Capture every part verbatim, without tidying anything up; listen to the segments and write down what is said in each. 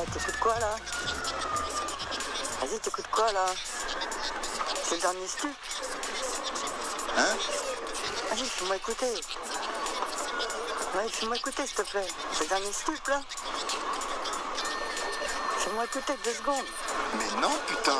Ouais, t'écoutes quoi là? Vas-y, t'écoutes quoi là? C'est le dernier stup? Hein? Vas-y, fais-moi écouter. Ouais, fais-moi écouter s'il te plaît. C'est le dernier stup là? Fais-moi écouter deux secondes. Mais non, putain.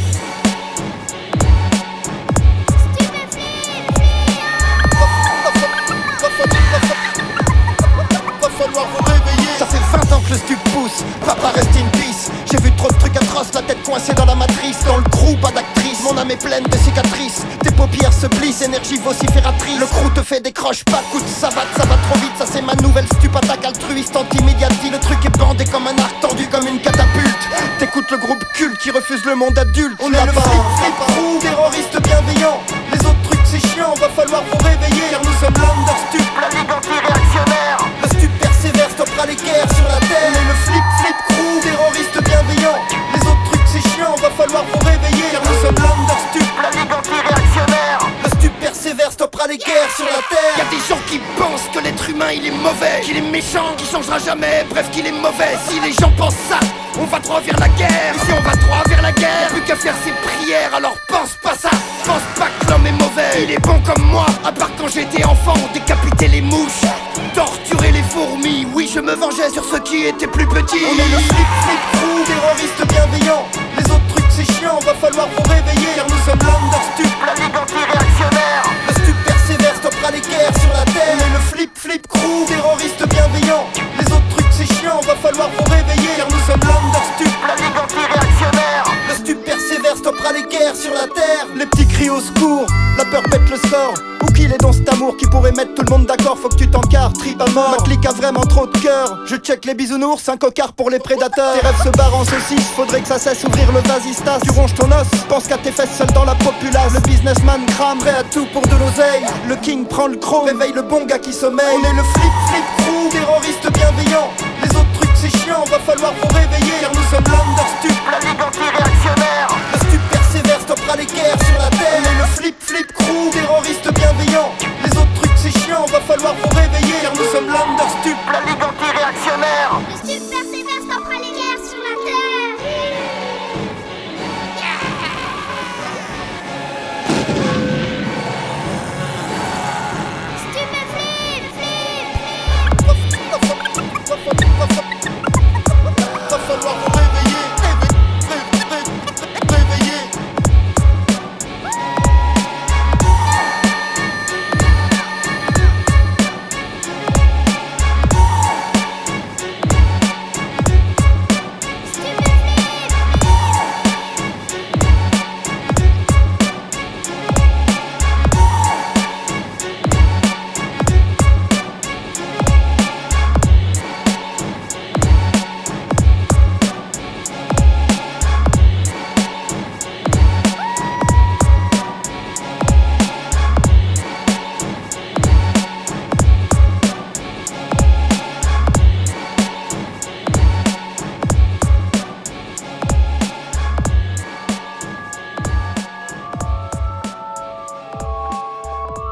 Va falloir vous réveiller. Ça fait vingt ans que le stup pousse, papa reste in peace. J'ai vu trop de trucs atroces, la tête coincée dans la matrice. Dans le crew, pas d'actrice, mon âme est pleine de cicatrices. Tes paupières se plissent, énergie vocifératrice. Le crew te fait des croches, pas coup de savate, ça va trop vite. Ça c'est ma nouvelle stup, attaque altruiste, anti-médiatie. Le truc est bandé comme un arc, tendu comme une catapulte. T'écoutes le groupe culte qui refuse le monde adulte. On est le flip flip crew, terroriste bienveillant. Les autres trucs c'est chiant, va falloir vous réveiller. Car nous sommes l'understup, la ligue anti-réactionnaire. Le stup persévère, stoppera les guerres sur la terre. On est le flip flip crew, terroriste bienveillant. Les autres trucs c'est chiant, va falloir vous réveiller. Car nous sommes l'understup, la ligue anti-réactionnaire. Le stup persévère, stoppera les guerres sur la terre. Y'a des gens qui pensent que l'être humain il est mauvais, qu'il est méchant, qu'il changera jamais, bref qu'il est mauvais. Si les gens pensent ça, on va droit vers la guerre. Et si on va droit vers la guerre, plus qu'à faire ses prières. Alors pense pas ça, pense pas que l'homme est mauvais. Il est bon comme moi, à part quand j'étais enfant, décapiter les mouches, torturer les fourmis. Oui, je me vengeais sur ceux qui étaient plus petits. On est le flip flip crew, terroriste bienveillant. Les autres trucs c'est chiant, va falloir vous réveiller. Car nous sommes l'understup, la ligue anti-réactionnaire. Le stup persévère, stoppera les guerres sur la terre. On est le flip flip crew, terroriste bienveillant. Les autres trucs c'est chiant, va falloir vous réveiller. Car nous sommes l'understup, la ligue anti-réactionnaire. Le stup persévère, stoppera les guerres sur la terre. Les petits cris au secours, la peur pète le score. Où qu'il est dans cet amour qui pourrait mettre tout le monde d'accord. Faut que tu t'encarres, trip à mort. Ma clique a vraiment trop de cœur. Je check les bisounours, un cocard pour les prédateurs. Tes rêves se barrent en saucisse, faudrait que ça cesse ouvrir le vasistas. Tu ronges ton os, pense qu'à tes fesses seul dans la populace. Le businessman crame, prêt à tout pour de l'oseille. Le king prend le croc, réveille le bon gars qui sommeille. On est le flip flip crew, terroriste bienveillant. Les autres trucs c'est chiant, va falloir